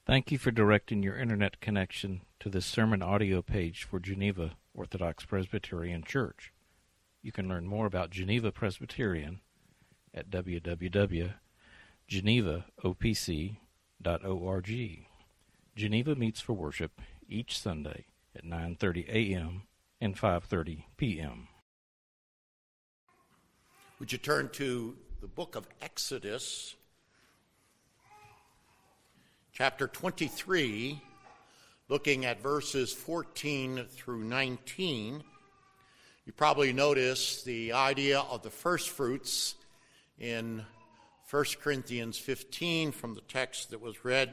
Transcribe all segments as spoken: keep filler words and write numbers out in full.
Thank you for directing your internet connection to this sermon audio page for Geneva Orthodox Presbyterian Church. You can learn more about Geneva Presbyterian at w w w dot geneva o p c dot org. Geneva meets for worship each Sunday at nine thirty a m and five thirty p m Would you turn to the book of Exodus, chapter twenty-three, looking at verses fourteen through nineteen. You probably noticed the idea of the first fruits in First Corinthians fifteen from the text that was read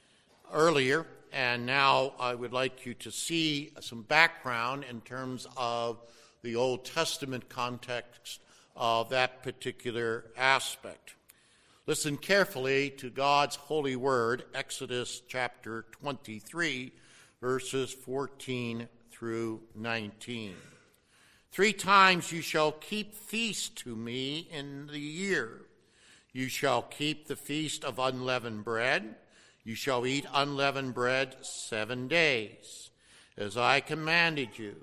earlier. And now I would like you to see some background in terms of the Old Testament context of that particular aspect. Listen carefully to God's holy word, Exodus chapter twenty-three, verses fourteen through nineteen. Three times you shall keep feast to me in the year. You shall keep the feast of unleavened bread. You shall eat unleavened bread seven days, as I commanded you,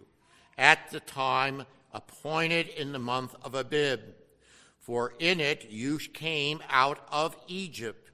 at the time appointed in the month of Abib. For in it you came out of Egypt.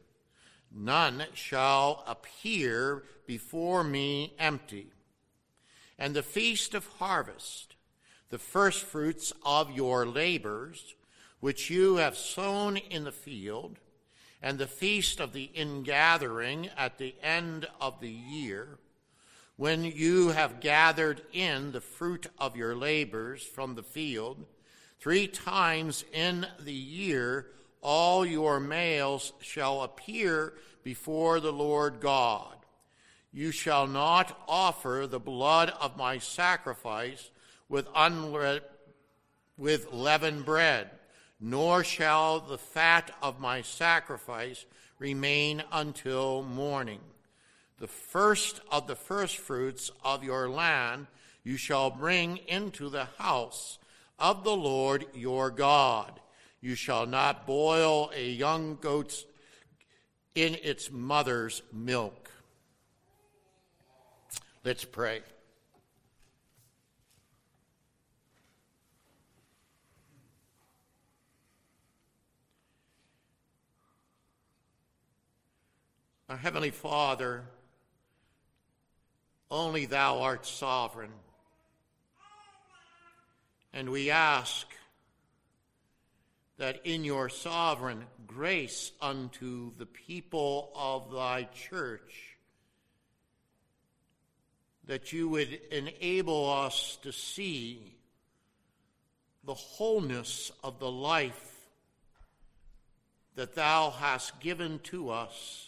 None shall appear before me empty. And the feast of harvest, the firstfruits of your labors, which you have sown in the field, and the feast of the ingathering at the end of the year, when you have gathered in the fruit of your labors from the field, three times in the year all your males shall appear before the Lord God. You shall not offer the blood of my sacrifice with unle- with leavened bread, nor shall the fat of my sacrifice remain until morning. The first of the firstfruits of your land you shall bring into the house of the Lord your God. You shall not boil a young goat in its mother's milk. Let's pray. Our Heavenly Father, only Thou art sovereign. And we ask that in your sovereign grace unto the people of Thy church, that you would enable us to see the wholeness of the life that Thou hast given to us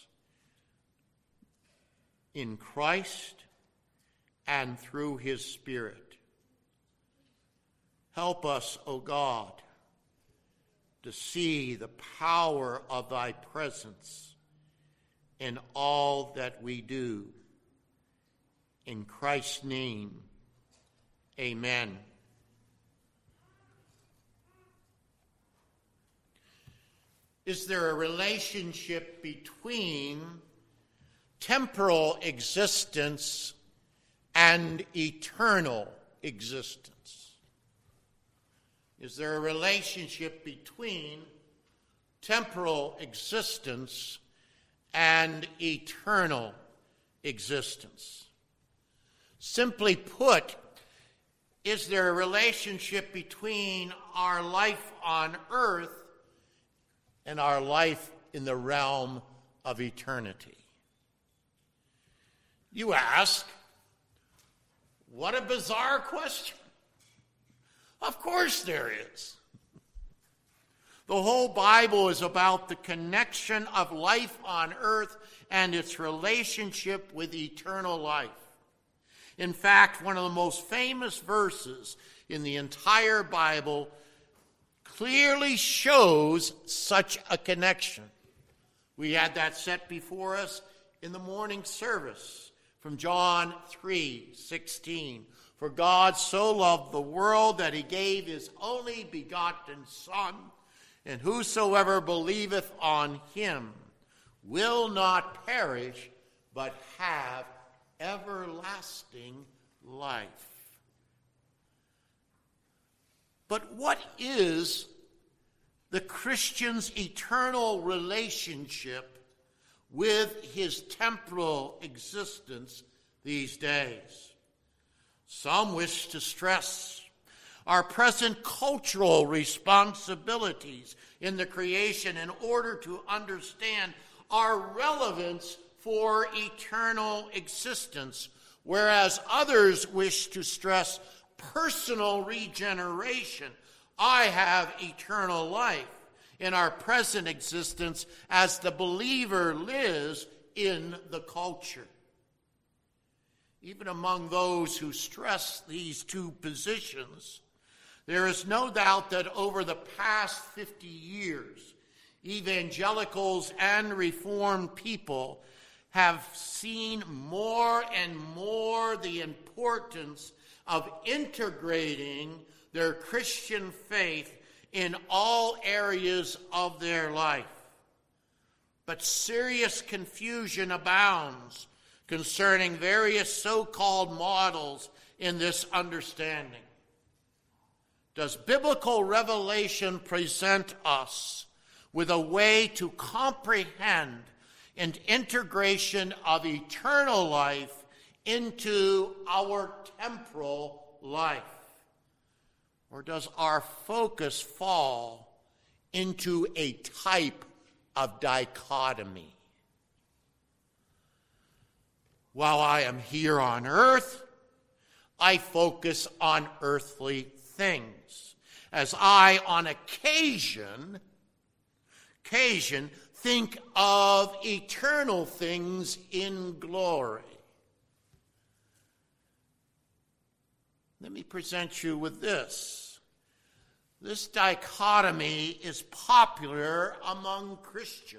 in Christ and through His Spirit. Help us, O God, to see the power of Thy presence in all that we do. In Christ's name, amen. Is there a relationship between temporal existence and eternal existence? Is there a relationship between temporal existence and eternal existence? Simply put, is there a relationship between our life on earth and our life in the realm of eternity? You ask, what a bizarre question. Of course there is. The whole Bible is about the connection of life on earth and its relationship with eternal life. In fact, one of the most famous verses in the entire Bible clearly shows such a connection. We had that set before us in the morning service from John three sixteen. For God so loved the world that he gave his only begotten Son, and whosoever believeth on him will not perish, but have everlasting life. But what is the Christian's eternal relationship with his temporal existence these days? Some wish to stress our present cultural responsibilities in the creation in order to understand our relevance for eternal existence, whereas others wish to stress personal regeneration. I have eternal life in our present existence as the believer lives in the culture. Even among those who stress these two positions, there is no doubt that over the past fifty years, evangelicals and Reformed people have seen more and more the importance of integrating their Christian faith in all areas of their life. But serious confusion abounds concerning various so-called models in this understanding. Does biblical revelation present us with a way to comprehend an integration of eternal life into our temporal life? Or does our focus fall into a type of dichotomy? While I am here on earth, I focus on earthly things, as I, on occasion, occasion, think of eternal things in glory. Let me present you with this. This dichotomy is popular among Christians,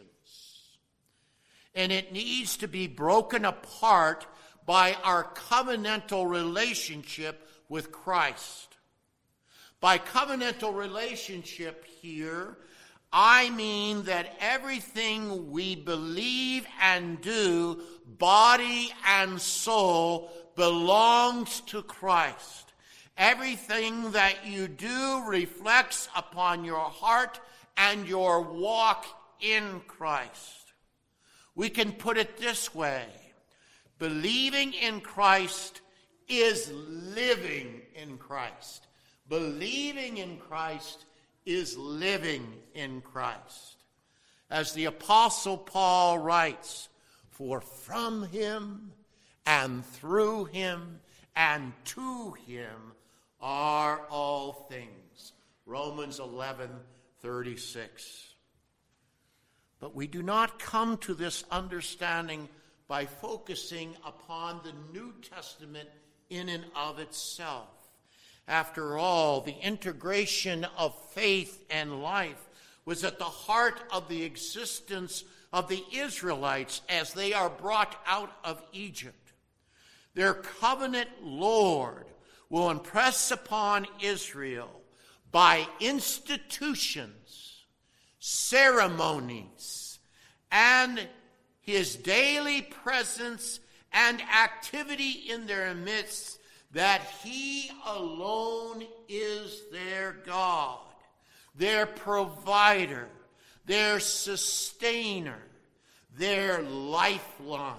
and it needs to be broken apart by our covenantal relationship with Christ. By covenantal relationship here, I mean that everything we believe and do, body and soul, belongs to Christ. Everything that you do reflects upon your heart and your walk in Christ. We can put it this way: believing in Christ is living in Christ. Believing in Christ is living in Christ. As the Apostle Paul writes, "For from him and through him and to him are all things." Romans eleven thirty-six. But we do not come to this understanding by focusing upon the New Testament in and of itself. After all, the integration of faith and life was at the heart of the existence of the Israelites as they are brought out of Egypt. Their covenant Lord will impress upon Israel by institutions, ceremonies, and his daily presence and activity in their midst that he alone is their God, their provider, their sustainer, their lifeline.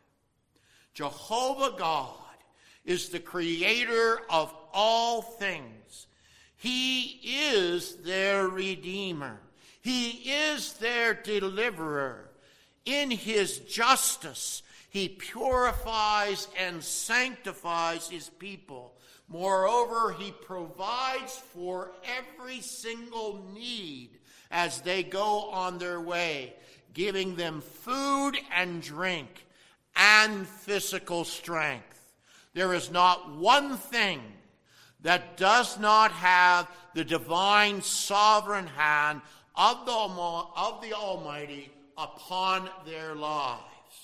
Jehovah God is the creator of all things. He is their redeemer. He is their deliverer. In his justice, he purifies and sanctifies his people. Moreover, he provides for every single need as they go on their way, giving them food and drink and physical strength. There is not one thing that does not have the divine sovereign hand of the, of the Almighty upon their lives.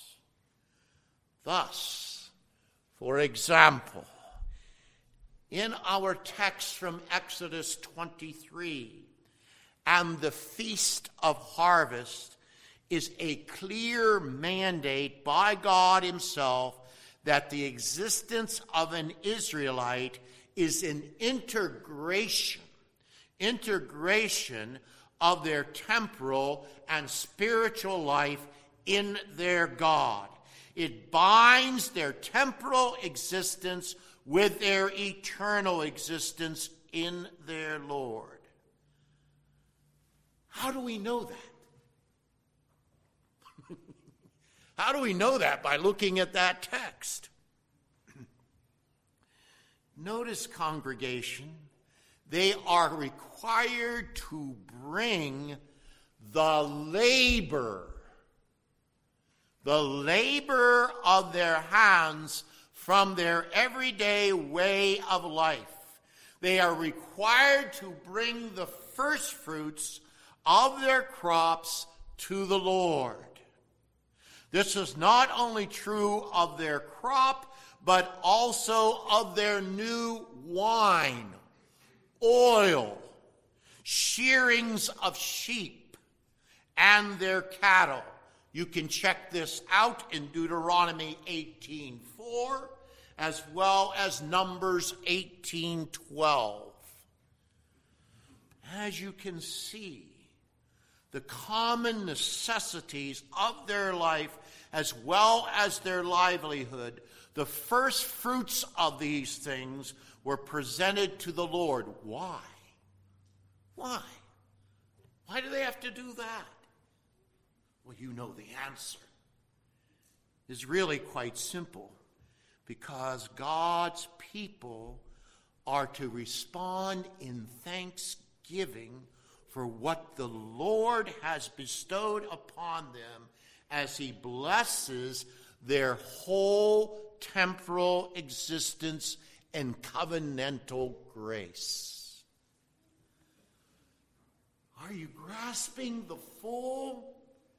Thus, for example, in our text from Exodus twenty-three, and the Feast of Harvest is a clear mandate by God himself that the existence of an Israelite is an integration, integration of their temporal and spiritual life in their God. It binds their temporal existence with their eternal existence in their Lord. How do we know that? How do we know that? By looking at that text. Notice, congregation, they are required to bring the labor, the labor of their hands from their everyday way of life. They are required to bring the first fruits of their crops to the Lord. This is not only true of their crop, but also of their new wine, oil, shearings of sheep, and their cattle. You can check this out in Deuteronomy eighteen four, as well as Numbers eighteen twelve. As you can see, the common necessities of their life as well as their livelihood, the first fruits of these things were presented to the Lord. Why? Why? Why do they have to do that? Well, you know the answer. It's really quite simple. Because God's people are to respond in thanksgiving for what the Lord has bestowed upon them as he blesses their whole temporal existence and covenantal grace. Are you grasping the full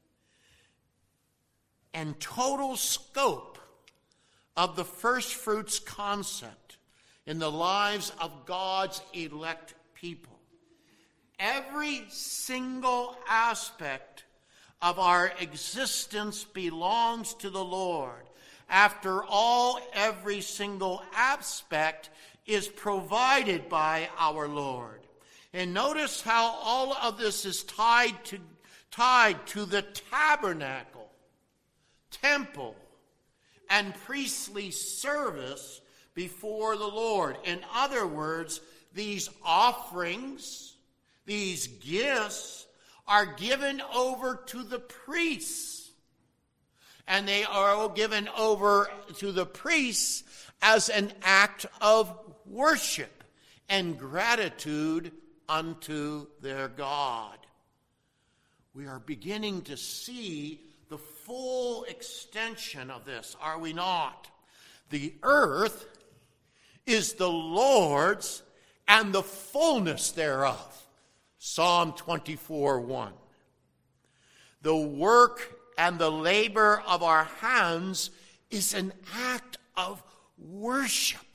and total scope of the first fruits concept in the lives of God's elect people? Every single aspect of our existence belongs to the Lord. After all, every single aspect is provided by our Lord. And notice how all of this is tied to, tied to the tabernacle, temple, and priestly service before the Lord. In other words, these offerings, these gifts, are given over to the priests. And they are given over to the priests as an act of worship and gratitude unto their God. We are beginning to see the full extension of this, are we not? The earth is the Lord's and the fullness thereof. Psalm twenty-four one. The work and the labor of our hands is an act of worship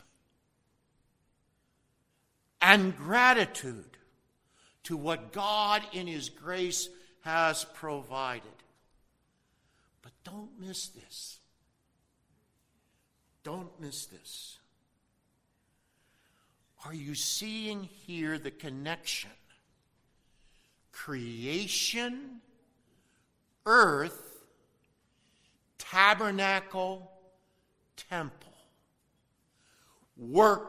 and gratitude to what God in his grace has provided. But don't miss this. Don't miss this. Are you seeing here the connection? Creation, earth, tabernacle, temple. Work,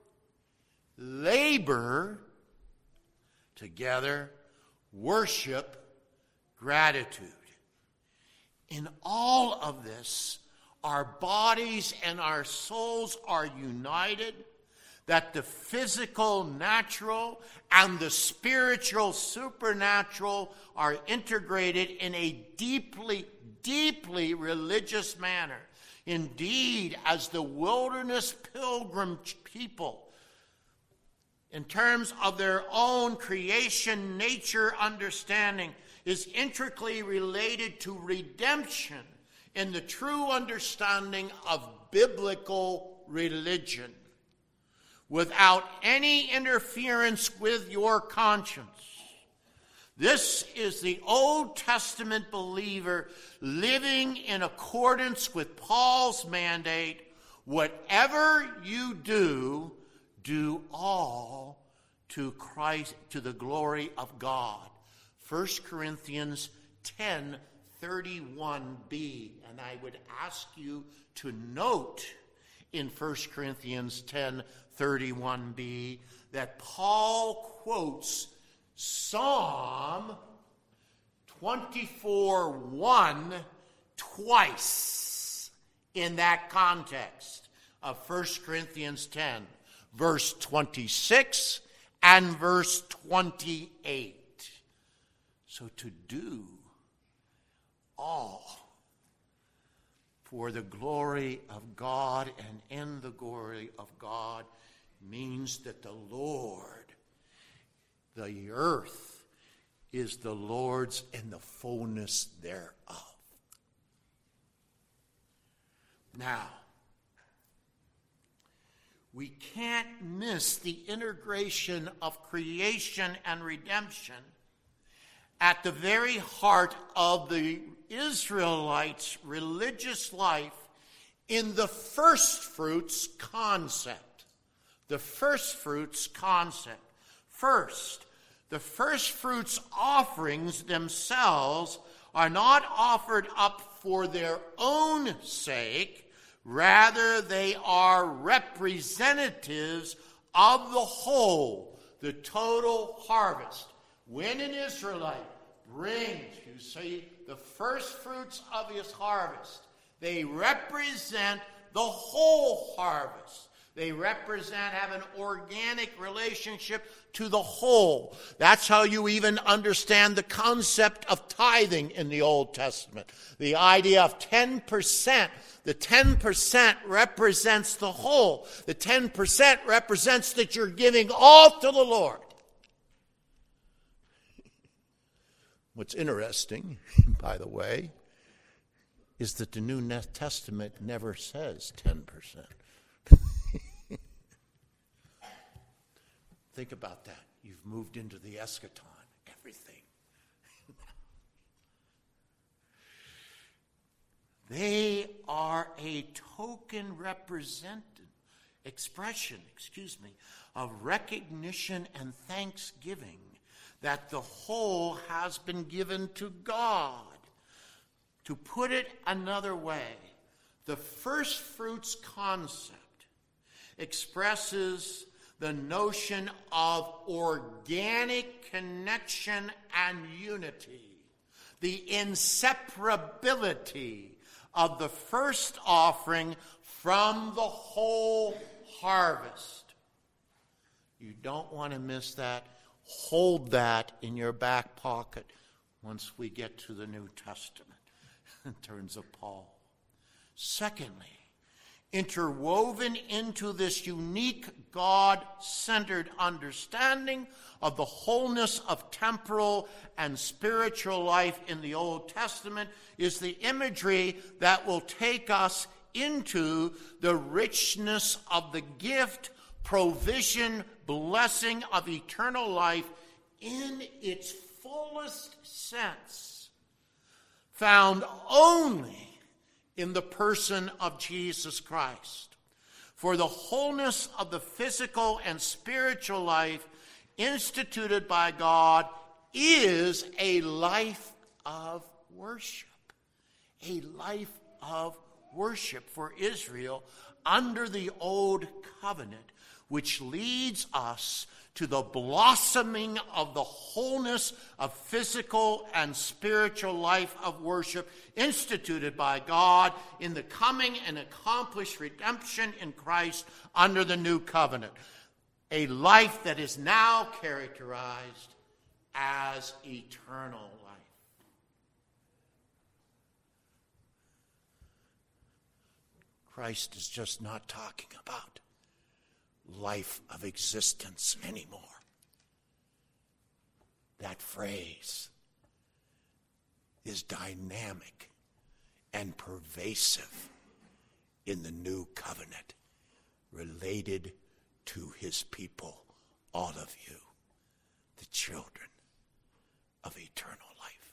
labor, together, worship, gratitude. In all of this, our bodies and our souls are united, that the physical, natural, and the spiritual, supernatural are integrated in a deeply, deeply religious manner. Indeed, as the wilderness pilgrim people, in terms of their own creation nature understanding, is intricately related to redemption in the true understanding of biblical religion, without any interference with your conscience. This is the Old Testament believer living in accordance with Paul's mandate. Whatever you do, do all to Christ, to the glory of God. First Corinthians ten thirty-one b. And I would ask you to note in First Corinthians ten thirty-one b that Paul quotes Psalm twenty-four one twice in that context of First Corinthians ten, verse twenty-six and verse twenty-eight. So to do all for the glory of God and in the glory of God means that the Lord, the earth, is the Lord's and the fullness thereof. Now, we can't miss the integration of creation and redemption at the very heart of the Israelites' religious life in the first fruits concept. The first fruits concept. First, the first fruits offerings themselves are not offered up for their own sake. Rather, they are representatives of the whole, the total harvest. When an Israelite brings, you see, the first fruits of his harvest, they represent the whole harvest. They represent, have an organic relationship to the whole. That's how you even understand the concept of tithing in the Old Testament. The idea of ten percent. The ten percent represents the whole. The ten percent represents that you're giving all to the Lord. What's interesting, by the way, is that the New Testament never says ten percent. Think about that. You've moved into the eschaton, everything. They are a token represented expression, excuse me, of recognition and thanksgiving that the whole has been given to God. To put it another way, the first fruits concept expresses the notion of organic connection and unity, the inseparability of the first offering from the whole harvest. You don't want to miss that. Hold that in your back pocket once we get to the New Testament in terms of Paul. Secondly, interwoven into this unique God-centered understanding of the wholeness of temporal and spiritual life in the Old Testament is the imagery that will take us into the richness of the gift, provision, blessing of eternal life in its fullest sense, found only in the person of Jesus Christ. For the wholeness of the physical and spiritual life instituted by God is a life of worship. A life of worship for Israel under the Old Covenant, which leads us to the blossoming of the wholeness of physical and spiritual life of worship instituted by God in the coming and accomplished redemption in Christ under the new covenant. A life that is now characterized as eternal life. Christ is just not talking about life of existence anymore. That phrase is dynamic and pervasive in the new covenant, related to his people, all of you, the children of eternal life.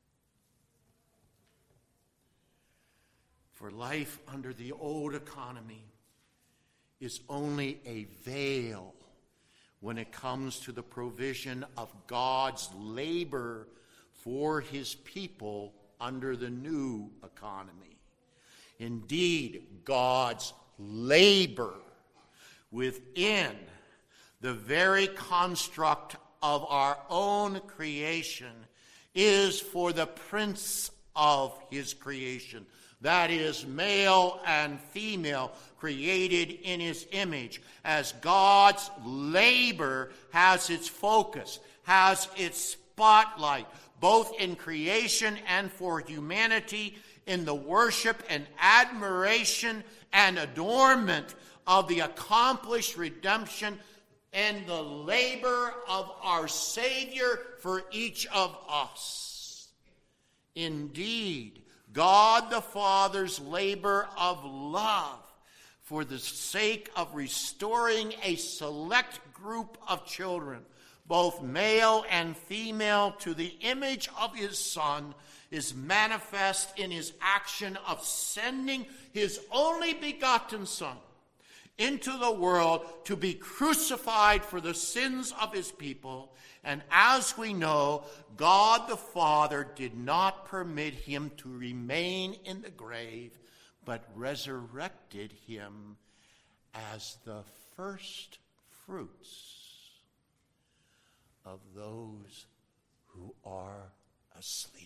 For life under the old economy is only a veil when it comes to the provision of God's labor for his people under the new economy. Indeed, God's labor within the very construct of our own creation is for the prince of his creation. That is, male and female, created in his image, as God's labor has its focus, has its spotlight, both in creation and for humanity, in the worship and admiration and adornment of the accomplished redemption and the labor of our Savior for each of us. Indeed, God the Father's labor of love for the sake of restoring a select group of children, both male and female, to the image of his Son, is manifest in his action of sending his only begotten Son into the world to be crucified for the sins of his people. And as we know, God the Father did not permit him to remain in the grave, but resurrected him as the first fruits of those who are asleep.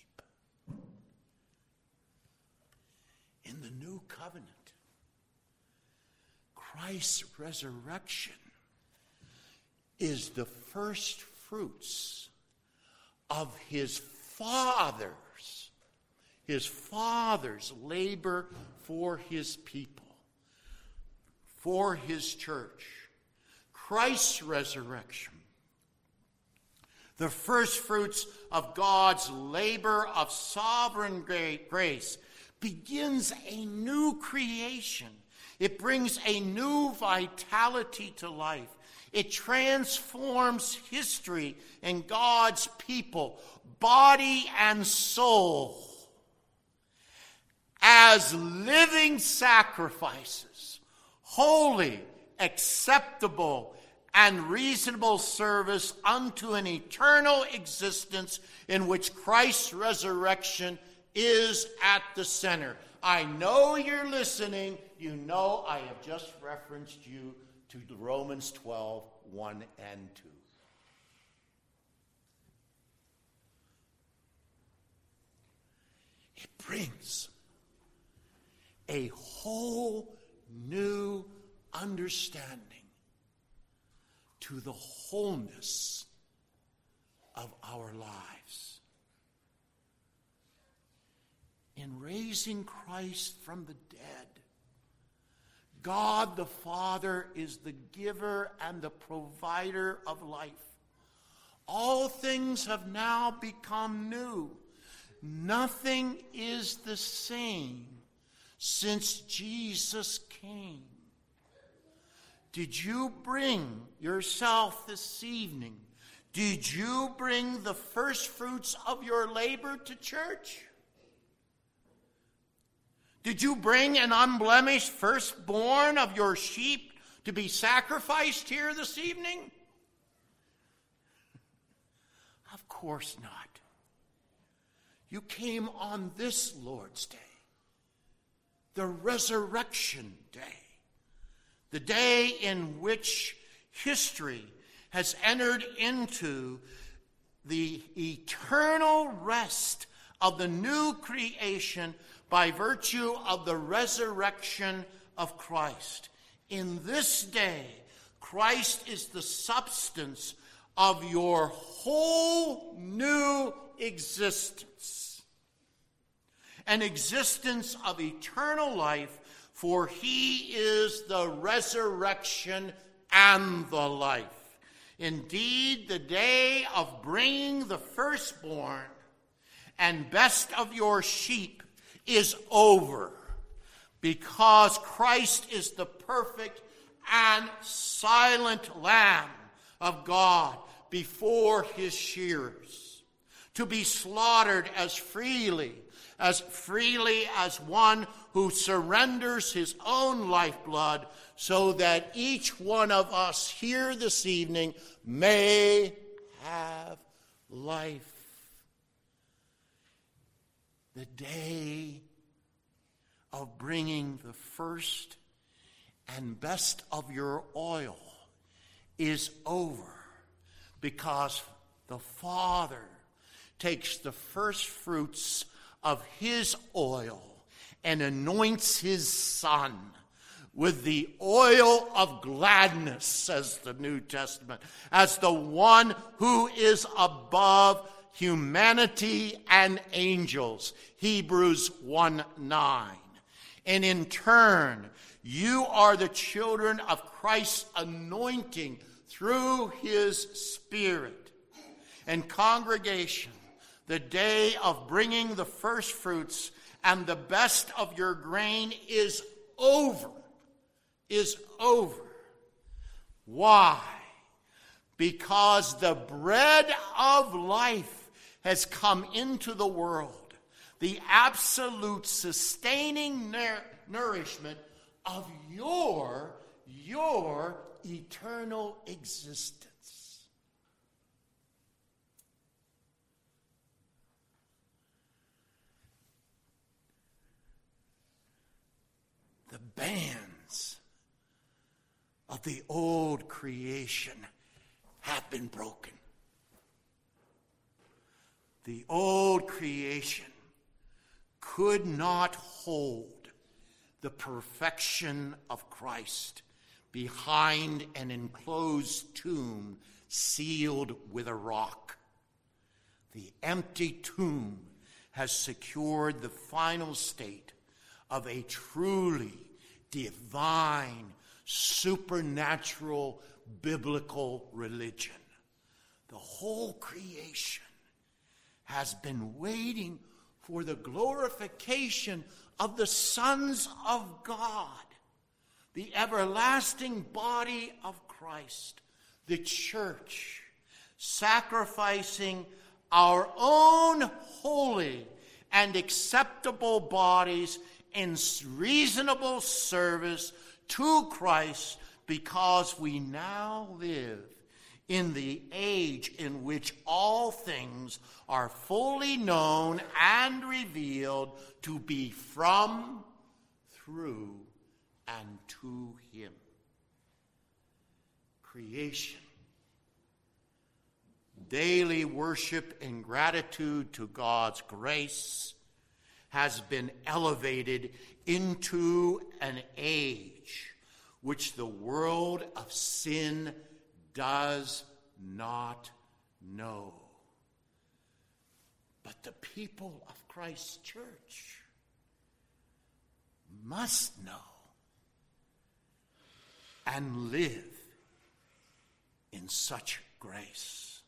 In the new covenant, Christ's resurrection is the first fruits of his Father's, his Father's labor for his people, for his church. Christ's resurrection, the first fruits of God's labor of sovereign grace, begins a new creation. It brings a new vitality to life. It transforms history and God's people, body and soul, as living sacrifices, holy, acceptable, and reasonable service unto an eternal existence in which Christ's resurrection is at the center. I know you're listening. You know I have just referenced you to Romans twelve, one and two. It brings a whole new understanding to the wholeness of our lives. In raising Christ from the dead, God the Father is the giver and the provider of life. All things have now become new. Nothing is the same since Jesus came. Did you bring yourself this evening? Did you bring the first fruits of your labor to church? Did you bring an unblemished firstborn of your sheep to be sacrificed here this evening? Of course not. You came on this Lord's Day, the resurrection day, the day in which history has entered into the eternal rest of the new creation by virtue of the resurrection of Christ. In this day, Christ is the substance of your whole new existence, an existence of eternal life, for he is the resurrection and the life. Indeed, the day of bringing the firstborn and best of your sheep is over, because Christ is the perfect and silent Lamb of God before his shearers. to be slaughtered as freely, as freely as one who surrenders his own lifeblood, so that each one of us here this evening may have life. The day of bringing the first and best of your oil is over, because the Father takes the first fruits of his oil and anoints his Son with the oil of gladness, says the New Testament, as the one who is above humanity and angels, Hebrews one nine. And in turn, you are the children of Christ's anointing through his Spirit. And congregation, the day of bringing the first fruits and the best of your grain is over, is over. Why? Because the bread of life has come into the world, the absolute sustaining nur- nourishment of your, your eternal existence. The bands of the old creation have been broken. The old creation could not hold the perfection of Christ behind an enclosed tomb sealed with a rock. The empty tomb has secured the final state of a truly divine, supernatural, biblical religion. The whole creation has been waiting for the glorification of the sons of God, the everlasting body of Christ, the church, sacrificing our own holy and acceptable bodies in reasonable service to Christ, because we now live in the age in which all things are fully known and revealed to be from, through, and to him. Creation, daily worship and gratitude to God's grace, has been elevated into an age which the world of sin does not know. But the people of Christ's church must know and live in such grace.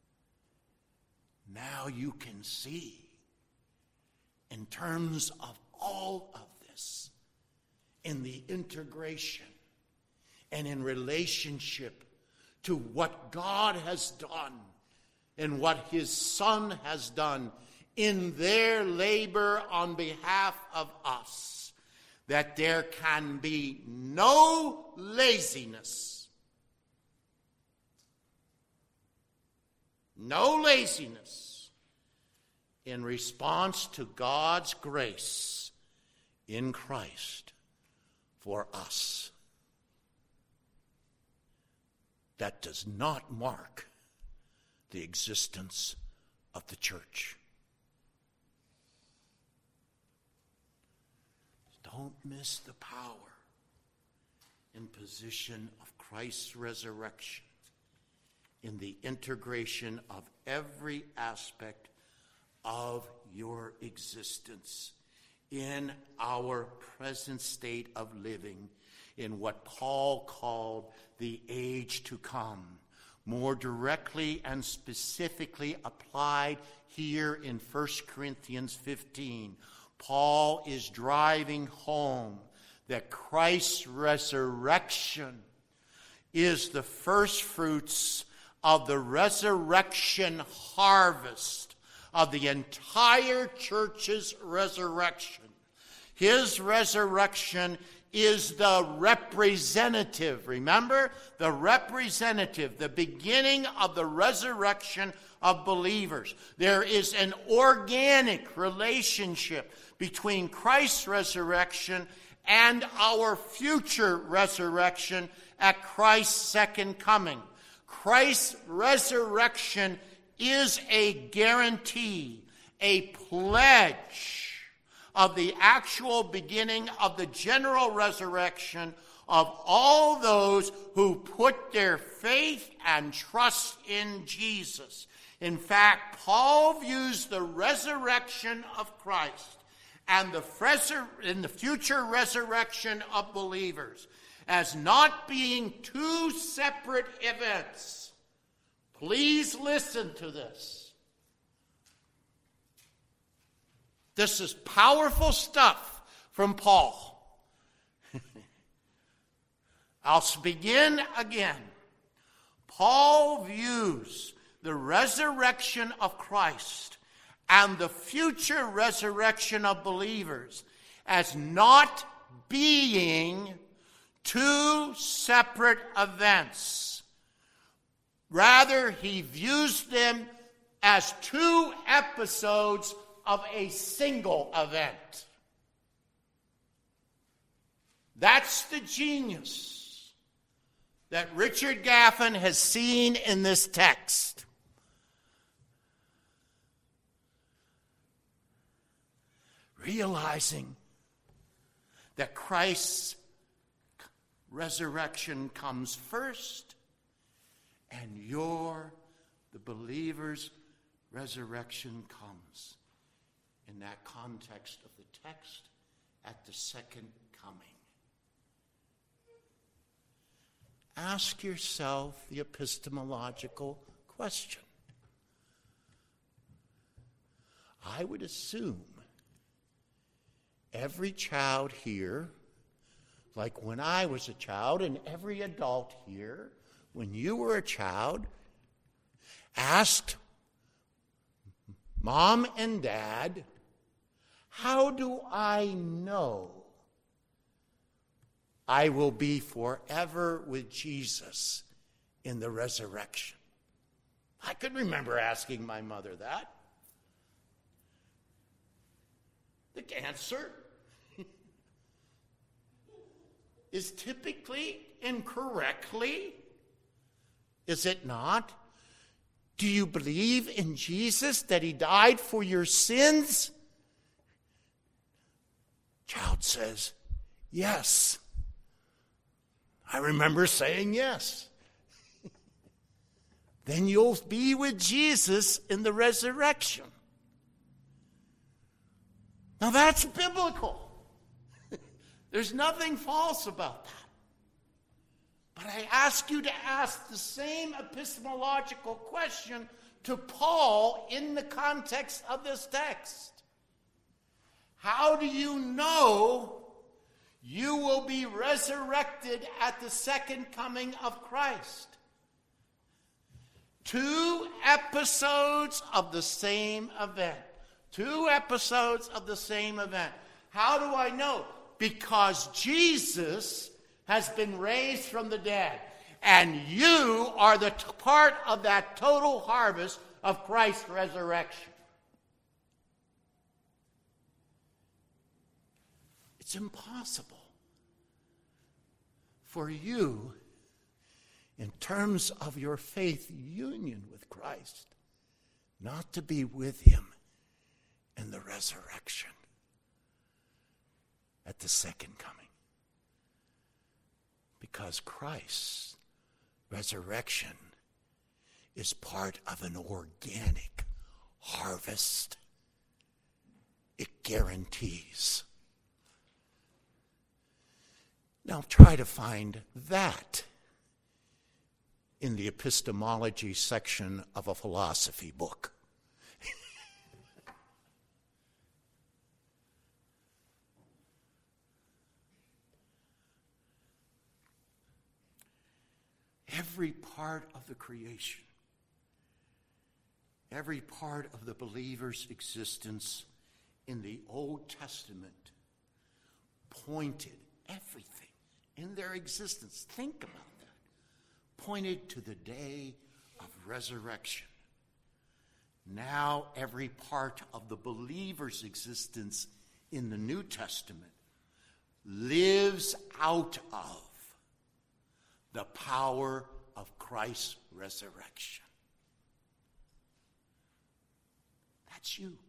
Now you can see, in terms of all of this, in the integration and in relationship to what God has done and what his Son has done in their labor on behalf of us, that there can be no laziness. No laziness in response to God's grace in Christ for us. That does not mark the existence of the church. Don't miss the power and position of Christ's resurrection in the integration of every aspect of your existence in our present state of living, in what Paul called the age to come, more directly and specifically applied here in First Corinthians fifteen. Paul is driving home that Christ's resurrection is the first fruits of the resurrection harvest of the entire church's resurrection. His resurrection is the representative. Remember? The representative, the beginning of the resurrection of believers. There is an organic relationship between Christ's resurrection and our future resurrection at Christ's second coming. Christ's resurrection is a guarantee, a pledge of the actual beginning of the general resurrection of all those who put their faith and trust in Jesus. In fact, Paul views the resurrection of Christ and the, fresur- and the future resurrection of believers as not being two separate events. Please listen to this. This is powerful stuff from Paul. I'll begin again. Paul views the resurrection of Christ and the future resurrection of believers as not being two separate events. Rather, he views them as two episodes of a single event. That's the genius that Richard Gaffin has seen in this text. Realizing that Christ's resurrection comes first, and your, the believer's resurrection comes in that context of the text at the second coming. Ask yourself the epistemological question. I would assume every child here, like when I was a child, and every adult here, when you were a child, asked Mom and Dad, how do I know I will be forever with Jesus in the resurrection? I could remember asking my mother that. The answer is typically incorrectly, is it not? Do you believe in Jesus, that he died for your sins? Child says, yes. I remember saying yes. Then you'll be with Jesus in the resurrection. Now that's biblical. There's nothing false about that. But I ask you to ask the same epistemological question to Paul in the context of this text. How do you know you will be resurrected at the second coming of Christ? Two episodes of the same event. Two episodes of the same event. How do I know? Because Jesus has been raised from the dead, and you are the t- part of that total harvest of Christ's resurrection. It's impossible for you, in terms of your faith union with Christ, not to be with him in the resurrection at the second coming. Because Christ's resurrection is part of an organic harvest. It guarantees. Now try to find that in the epistemology section of a philosophy book. Every part of the creation Every part of the believer's existence in the Old Testament pointed, everything in their existence, think about that, pointed to the day of resurrection. Now every part of the believer's existence in the New Testament lives out of the power of Christ's resurrection. That's you.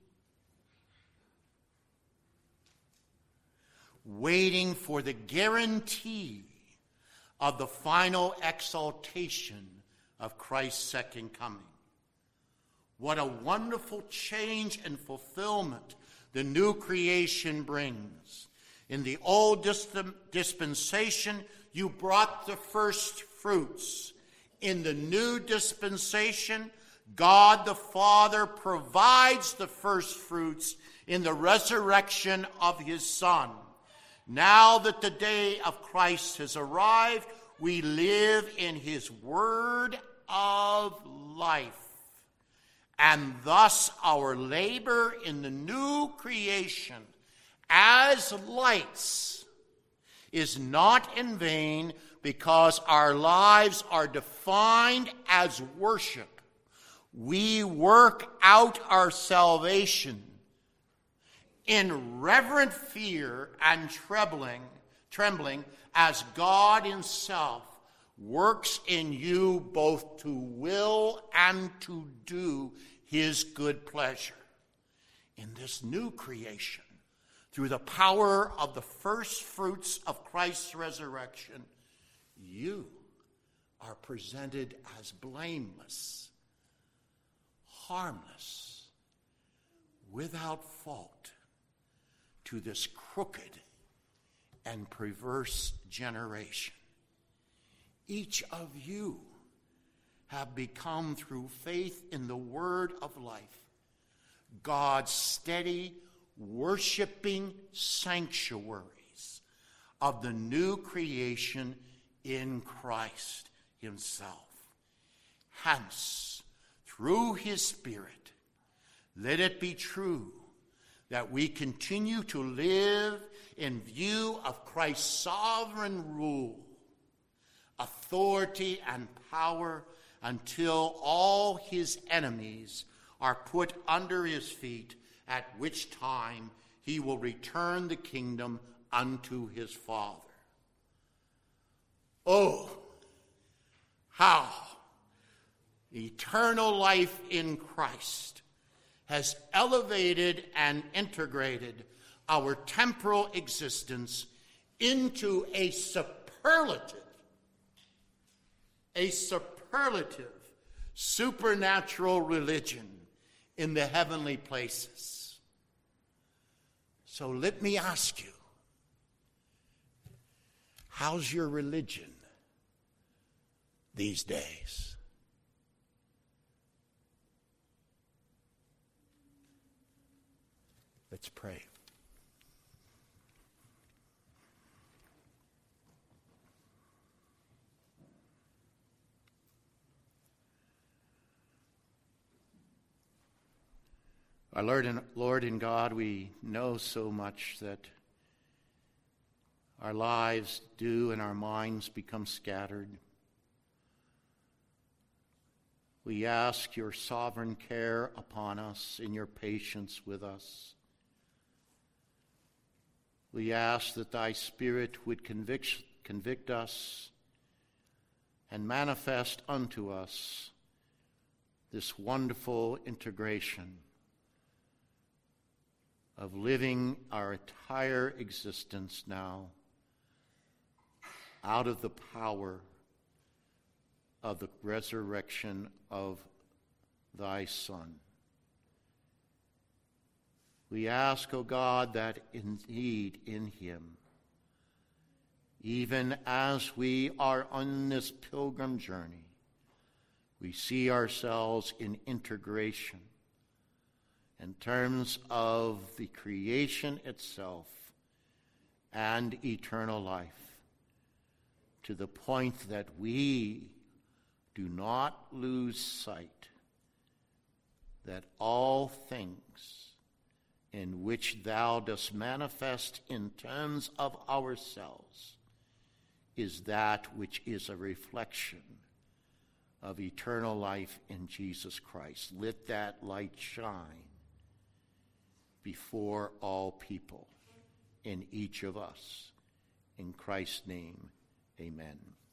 Waiting for the guarantee of the final exaltation of Christ's second coming. What a wonderful change and fulfillment the new creation brings. In the old dispensation, you brought the first fruits. In the new dispensation, God the Father provides the first fruits in the resurrection of his Son. Now that the day of Christ has arrived, we live in his word of life. And thus our labor in the new creation as lights is not in vain, because our lives are defined as worship. We work out our salvation in reverent fear and trembling, trembling as God himself works in you both to will and to do his good pleasure. In this new creation, through the power of the first fruits of Christ's resurrection, you are presented as blameless, harmless, without fault to this crooked and perverse generation. Each of you have become, through faith in the word of life, God's steady, worshiping sanctuaries of the new creation in Christ himself. Hence, through his Spirit, let it be true that we continue to live in view of Christ's sovereign rule, authority, and power until all his enemies are put under his feet, at which time he will return the kingdom unto his Father. Oh, how eternal life in Christ has elevated and integrated our temporal existence into a superlative, a superlative supernatural religion in the heavenly places. So let me ask you, how's your religion these days? Let's pray. Our Lord and Lord and God, we know so much that our lives do and our minds become scattered. We ask your sovereign care upon us and your patience with us. We ask that thy Spirit would convict, convict us and manifest unto us this wonderful integration of living our entire existence now out of the power of the resurrection of thy Son. We ask, O God, that indeed in him, even as we are on this pilgrim journey, we see ourselves in integration in terms of the creation itself and eternal life, to the point that we do not lose sight that all things in which thou dost manifest in terms of ourselves is that which is a reflection of eternal life in Jesus Christ. Let that light shine before all people in each of us. In Christ's name, amen.